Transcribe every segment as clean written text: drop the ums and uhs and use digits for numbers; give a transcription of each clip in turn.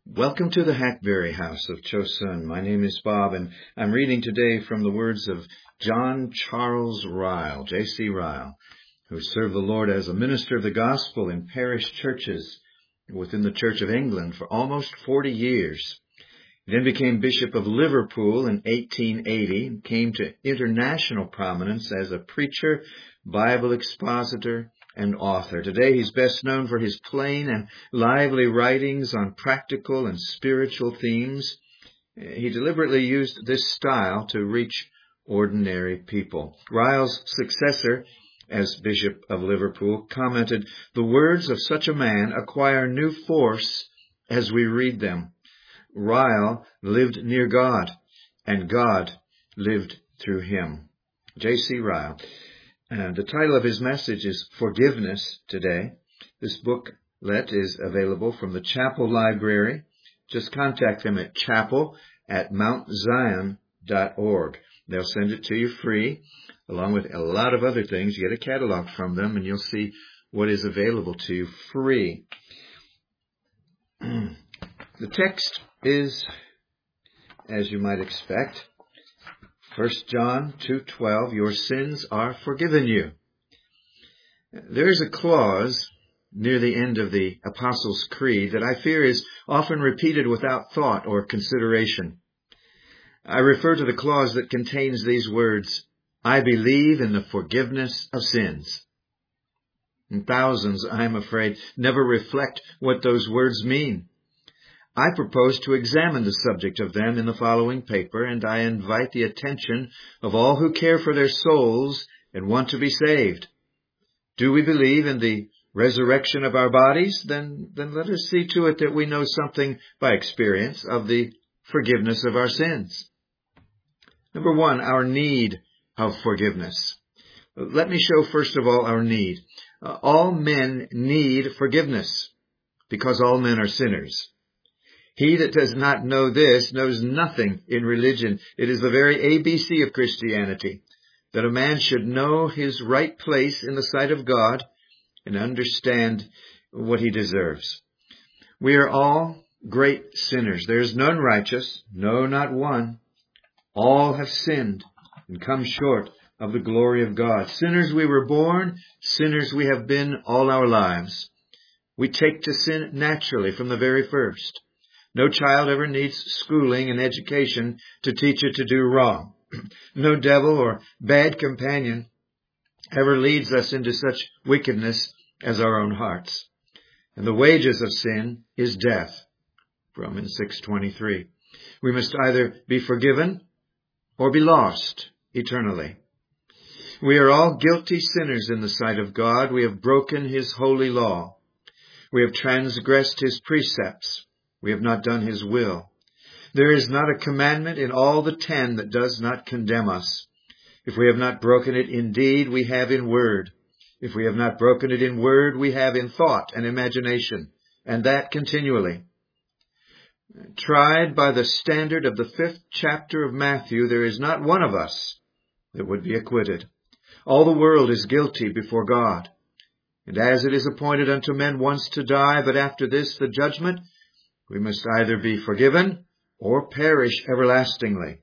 Welcome to the Hackberry House of Chosun. My name is Bob, and I'm reading today from the words of John Charles Ryle, J.C. Ryle, who served the Lord as a minister of the gospel in parish churches within the Church of England for almost 40 years. He then became Bishop of Liverpool in 1880 and came to international prominence as a preacher, Bible expositor, and author. Today he's best known for his plain and lively writings on practical and spiritual themes. He deliberately used this style to reach ordinary people. Ryle's successor as Bishop of Liverpool commented, "The words of such a man acquire new force as we read them. Ryle lived near God, and God lived through him." J.C. Ryle. And the title of his message is Forgiveness Today. This booklet is available from the Chapel Library. Just contact them at chapel@mountzion.org. They'll send it to you free, along with a lot of other things. You get a catalog from them, and you'll see what is available to you free. The text is, as you might expect, 1 John 2:12, your sins are forgiven you. There is a clause near the end of the Apostles' Creed that I fear is often repeated without thought or consideration. I refer to the clause that contains these words, I believe in the forgiveness of sins. And thousands, I am afraid, never reflect what those words mean. I propose to examine the subject of them in the following paper, and I invite the attention of all who care for their souls and want to be saved. Do we believe in the resurrection of our bodies? Then let us see to it that we know something by experience of the forgiveness of our sins. Number one, our need of forgiveness. Let me show first of all our need. All men need forgiveness because all men are sinners. He that does not know this knows nothing in religion. It is the very ABC of Christianity, that a man should know his right place in the sight of God and understand what he deserves. We are all great sinners. There is none righteous, no, not one. All have sinned and come short of the glory of God. Sinners we were born, sinners we have been all our lives. We take to sin naturally from the very first. No child ever needs schooling and education to teach it to do wrong. No devil or bad companion ever leads us into such wickedness as our own hearts. And the wages of sin is death. Romans 6:23. We must either be forgiven or be lost eternally. We are all guilty sinners in the sight of God. We have broken his holy law. We have transgressed his precepts. We have not done his will. There is not a commandment in all the 10 that does not condemn us. If we have not broken it in deed, we have in word. If we have not broken it in word, we have in thought and imagination, and that continually. Tried by the standard of the 5th chapter of Matthew, there is not one of us that would be acquitted. All the world is guilty before God. And as it is appointed unto men once to die, but after this the judgment, we must either be forgiven or perish everlastingly.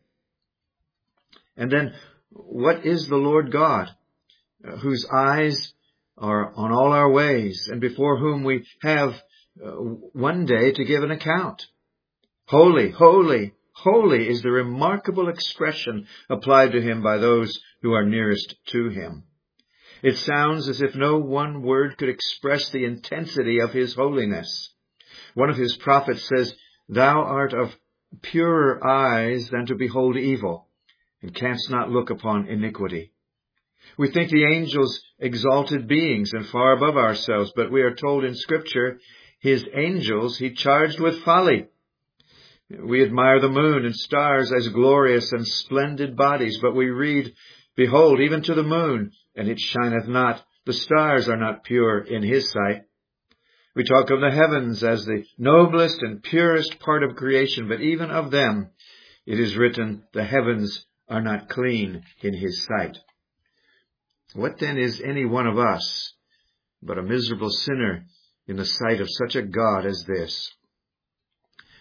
And then, what is the Lord God, whose eyes are on all our ways, and before whom we have one day to give an account? Holy, holy, holy is the remarkable expression applied to him by those who are nearest to him. It sounds as if no one word could express the intensity of his holiness. One of his prophets says, Thou art of purer eyes than to behold evil, and canst not look upon iniquity. We think the angels exalted beings and far above ourselves, but we are told in Scripture, his angels he charged with folly. We admire the moon and stars as glorious and splendid bodies, but we read, Behold, even to the moon, and it shineth not. The stars are not pure in his sight. We talk of the heavens as the noblest and purest part of creation, but even of them it is written, the heavens are not clean in his sight. What then is any one of us but a miserable sinner in the sight of such a God as this?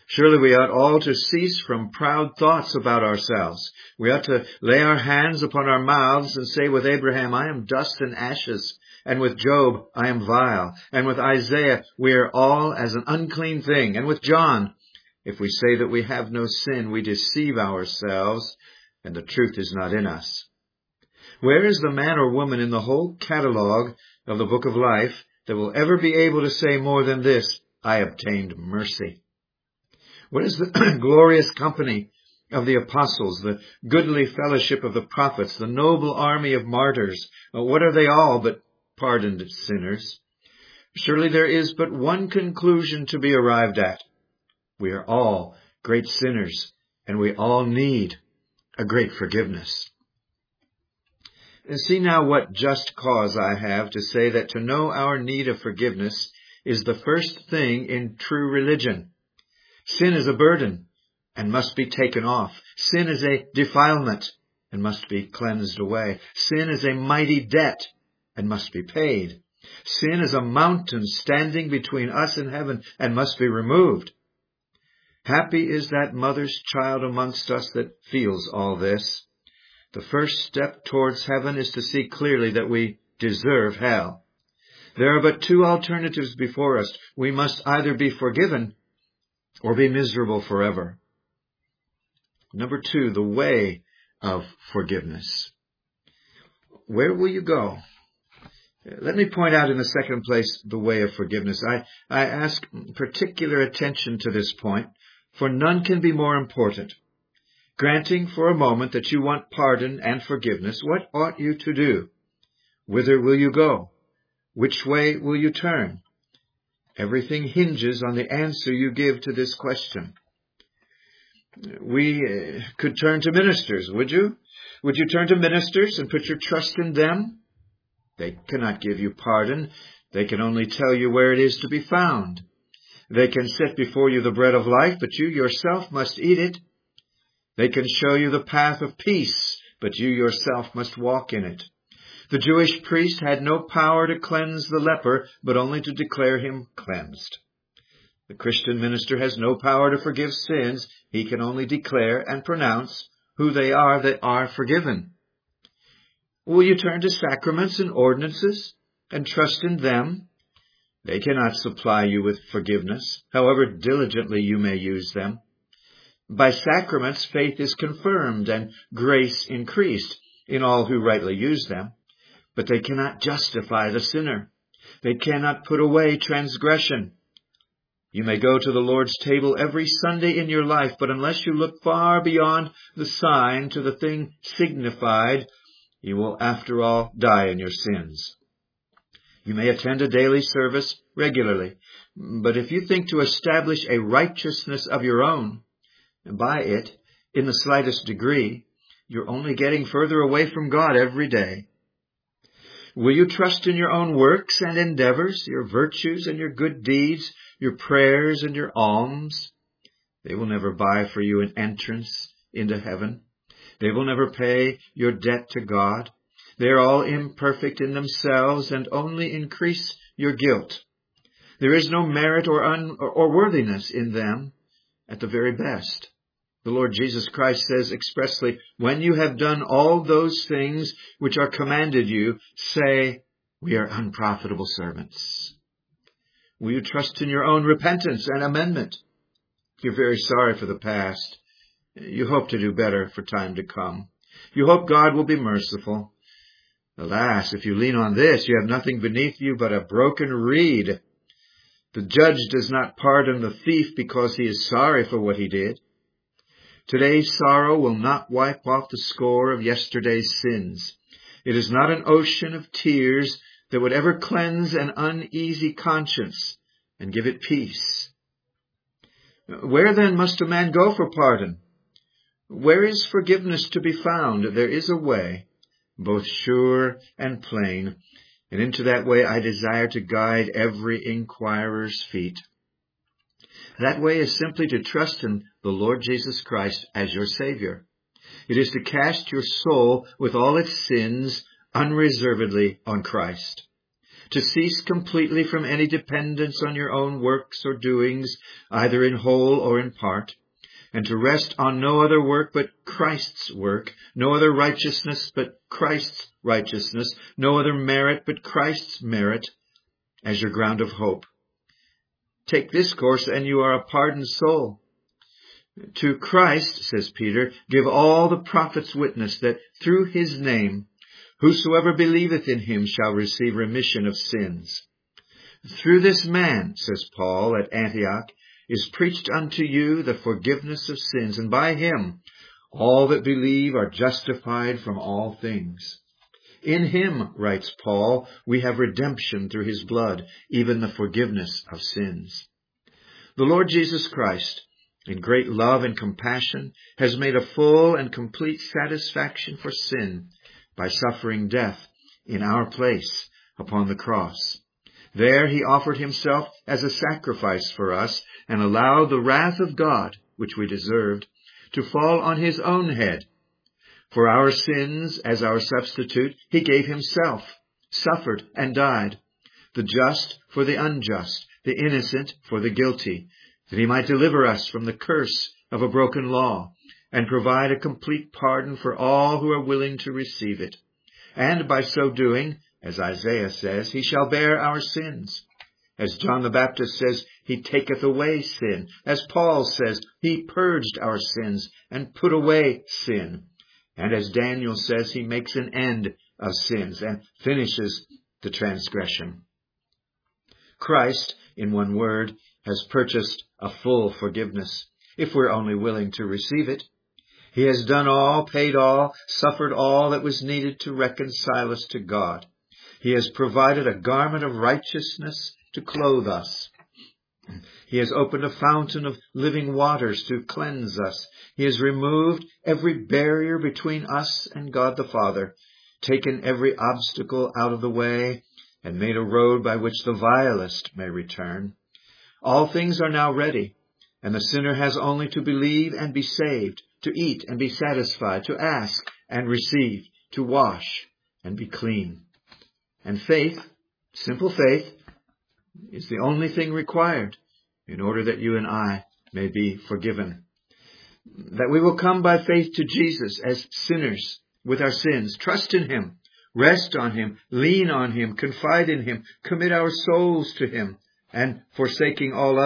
Surely we ought all to cease from proud thoughts about ourselves. We ought to lay our hands upon our mouths and say with Abraham, I am dust and ashes. And with Job, I am vile. And with Isaiah, we are all as an unclean thing. And with John, if we say that we have no sin, we deceive ourselves, and the truth is not in us. Where is the man or woman in the whole catalogue of the book of life that will ever be able to say more than this, I obtained mercy? What is the glorious company of the apostles, the goodly fellowship of the prophets, the noble army of martyrs? What are they all but pardoned sinners? Surely there is but one conclusion to be arrived at. We are all great sinners, and we all need a great forgiveness. And see now what just cause I have to say that to know our need of forgiveness is the first thing in true religion. Sin is a burden and must be taken off. Sin is a defilement and must be cleansed away. Sin is a mighty debt and must be paid. Sin is a mountain standing between us and heaven and must be removed. Happy is that mother's child amongst us that feels all this. The first step towards heaven is to see clearly that we deserve hell. There are but two alternatives before us. We must either be forgiven or be miserable forever. Number 2, the way of forgiveness. Where will you go? Let me point out in the second place the way of forgiveness. I ask particular attention to this point, for none can be more important. Granting for a moment that you want pardon and forgiveness, what ought you to do? Whither will you go? Which way will you turn? Everything hinges on the answer you give to this question. We could turn to ministers, would you? Would you turn to ministers and put your trust in them? They cannot give you pardon. They can only tell you where it is to be found. They can set before you the bread of life, but you yourself must eat it. They can show you the path of peace, but you yourself must walk in it. The Jewish priest had no power to cleanse the leper, but only to declare him cleansed. The Christian minister has no power to forgive sins. He can only declare and pronounce who they are that are forgiven. Will you turn to sacraments and ordinances and trust in them? They cannot supply you with forgiveness, however diligently you may use them. By sacraments, faith is confirmed and grace increased in all who rightly use them. But they cannot justify the sinner. They cannot put away transgression. You may go to the Lord's table every Sunday in your life, but unless you look far beyond the sign to the thing signified, you will after all die in your sins. You may attend a daily service regularly, but if you think to establish a righteousness of your own, by it, in the slightest degree, you're only getting further away from God every day. Will you trust in your own works and endeavors, your virtues and your good deeds, your prayers and your alms? They will never buy for you an entrance into heaven. They will never pay your debt to God. They are all imperfect in themselves and only increase your guilt. There is no merit or worthiness in them at the very best. The Lord Jesus Christ says expressly, when you have done all those things which are commanded you, say, we are unprofitable servants. Will you trust in your own repentance and amendment? You're very sorry for the past. You hope to do better for time to come. You hope God will be merciful. Alas, if you lean on this, you have nothing beneath you but a broken reed. The judge does not pardon the thief because he is sorry for what he did. Today's sorrow will not wipe off the score of yesterday's sins. It is not an ocean of tears that would ever cleanse an uneasy conscience and give it peace. Where then must a man go for pardon? Where is forgiveness to be found? There is a way, both sure and plain, and into that way I desire to guide every inquirer's feet. That way is simply to trust in the Lord Jesus Christ as your Savior. It is to cast your soul with all its sins unreservedly on Christ. to cease completely from any dependence on your own works or doings, either in whole or in part, and to rest on no other work but Christ's work, no other righteousness but Christ's righteousness, no other merit but Christ's merit, as your ground of hope. Take this course, and you are a pardoned soul. To Christ, says Peter, give all the prophets witness that through his name, whosoever believeth in him shall receive remission of sins. Through this man, says Paul at Antioch, is preached unto you the forgiveness of sins, and by him all that believe are justified from all things. In him, writes Paul, we have redemption through his blood, even the forgiveness of sins. The Lord Jesus Christ, in great love and compassion, has made a full and complete satisfaction for sin by suffering death in our place upon the cross. There he offered himself as a sacrifice for us and allowed the wrath of God, which we deserved, to fall on his own head. For our sins, as our substitute, he gave himself, suffered and died, the just for the unjust, the innocent for the guilty, that he might deliver us from the curse of a broken law and provide a complete pardon for all who are willing to receive it. And by so doing, as Isaiah says, he shall bear our sins. As John the Baptist says, he taketh away sin. As Paul says, he purged our sins and put away sin. And as Daniel says, he makes an end of sins and finishes the transgression. Christ, in one word, has purchased a full forgiveness, if we're only willing to receive it. He has done all, paid all, suffered all that was needed to reconcile us to God. He has provided a garment of righteousness to clothe us. He has opened a fountain of living waters to cleanse us. He has removed every barrier between us and God the Father, taken every obstacle out of the way, and made a road by which the vilest may return. All things are now ready, and the sinner has only to believe and be saved, to eat and be satisfied, to ask and receive, to wash and be clean. And faith, simple faith, is the only thing required in order that you and I may be forgiven. That we will come by faith to Jesus as sinners with our sins, trust in him, rest on him, lean on him, confide in him, commit our souls to him, and forsaking all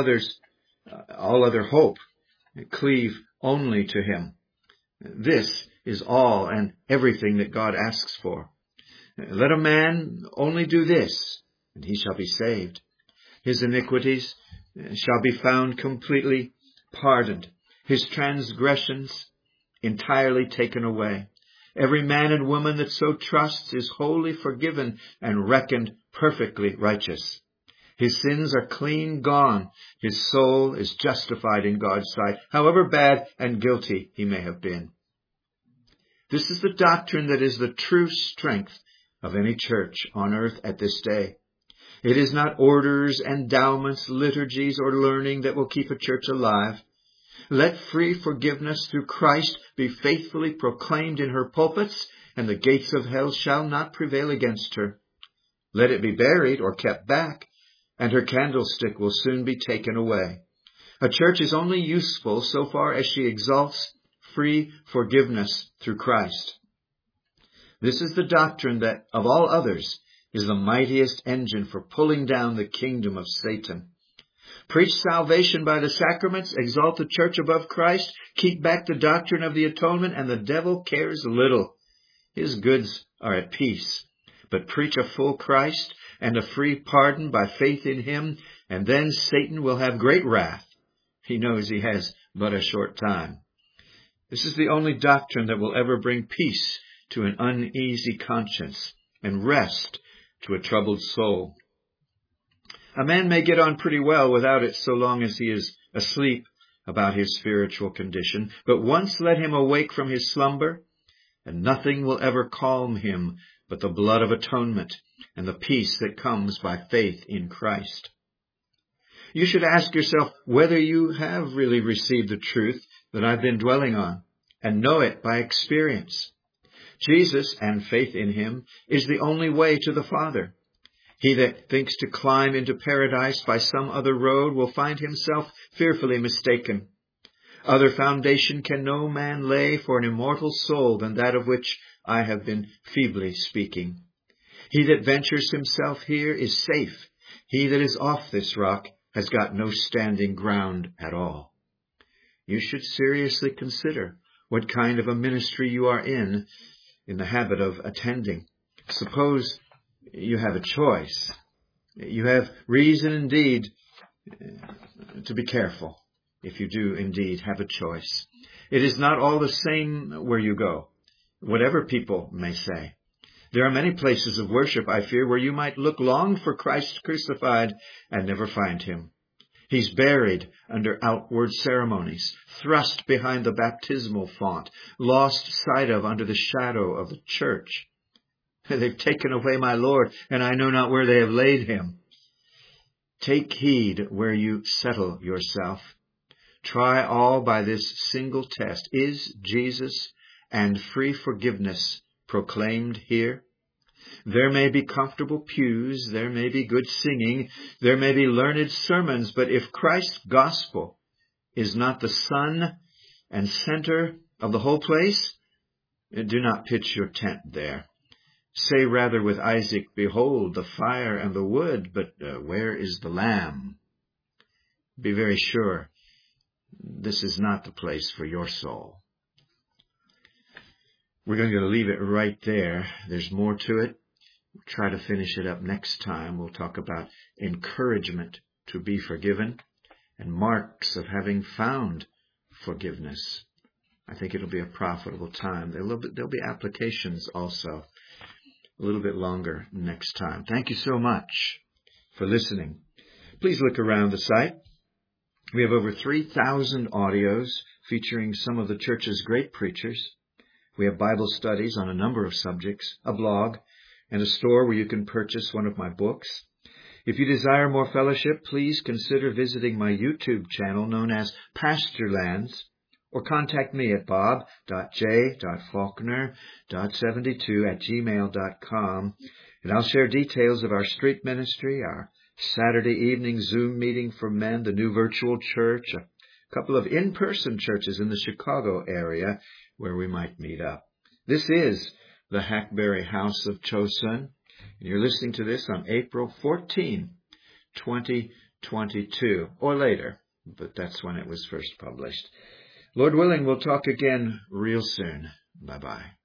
other hope, cleave only to him. This is all and everything that God asks for. Let a man only do this, and he shall be saved. His iniquities shall be found completely pardoned, his transgressions entirely taken away. Every man and woman that so trusts is wholly forgiven and reckoned perfectly righteous. His sins are clean gone. His soul is justified in God's sight, however bad and guilty he may have been. This is the doctrine that is the true strength of any church on earth at this day. It is not orders, endowments, liturgies, or learning that will keep a church alive. Let free forgiveness through Christ be faithfully proclaimed in her pulpits, and the gates of hell shall not prevail against her. Let it be buried or kept back, and her candlestick will soon be taken away. A church is only useful so far as she exalts free forgiveness through Christ. This is the doctrine that, of all others, is the mightiest engine for pulling down the kingdom of Satan. Preach salvation by the sacraments, exalt the church above Christ, keep back the doctrine of the atonement, and the devil cares little. His goods are at peace. But preach a full Christ and a free pardon by faith in him, and then Satan will have great wrath. He knows he has but a short time. This is the only doctrine that will ever bring peace to an uneasy conscience and rest to a troubled soul. A man may get on pretty well without it so long as he is asleep about his spiritual condition, but once let him awake from his slumber, and nothing will ever calm him but the blood of atonement and the peace that comes by faith in Christ. You should ask yourself whether you have really received the truth that I've been dwelling on and know it by experience. Jesus and faith in him is the only way to the Father. He that thinks to climb into paradise by some other road will find himself fearfully mistaken. Other foundation can no man lay for an immortal soul than that of which I have been feebly speaking. He that ventures himself here is safe. He that is off this rock has got no standing ground at all. You should seriously consider what kind of a ministry you are in the habit of attending. Suppose you have a choice. You have reason indeed to be careful if you do indeed have a choice. It is not all the same where you go, whatever people may say. There are many places of worship, I fear, where you might look long for Christ crucified and never find him. He's buried under outward ceremonies, thrust behind the baptismal font, lost sight of under the shadow of the church. They've taken away my Lord, and I know not where they have laid him. Take heed where you settle yourself. Try all by this single test. Is Jesus and free forgiveness proclaimed here? There may be comfortable pews, there may be good singing, there may be learned sermons, but if Christ's gospel is not the sun and center of the whole place, do not pitch your tent there. Say rather with Isaac, behold the fire and the wood, but where is the lamb? Be very sure this is not the place for your soul. We're going to leave it right there. There's more to it. We'll try to finish it up next time. We'll talk about encouragement to be forgiven and marks of having found forgiveness. I think it'll be a profitable time. There'll be applications also a little bit longer next time. Thank you so much for listening. Please look around the site. We have over 3,000 audios featuring some of the church's great preachers. We have Bible studies on a number of subjects, a blog, and a store where you can purchase one of my books. If you desire more fellowship, please consider visiting my YouTube channel known as Pastorlands, or contact me at bob.j.faulkner.72@gmail.com, and I'll share details of our street ministry, our Saturday evening Zoom meeting for men, the new virtual church, a couple of in-person churches in the Chicago area where we might meet up. This is the Hackberry House of Chosun, and you're listening to this on April 14, 2022, or later, but that's when it was first published. Lord willing, we'll talk again real soon. Bye-bye.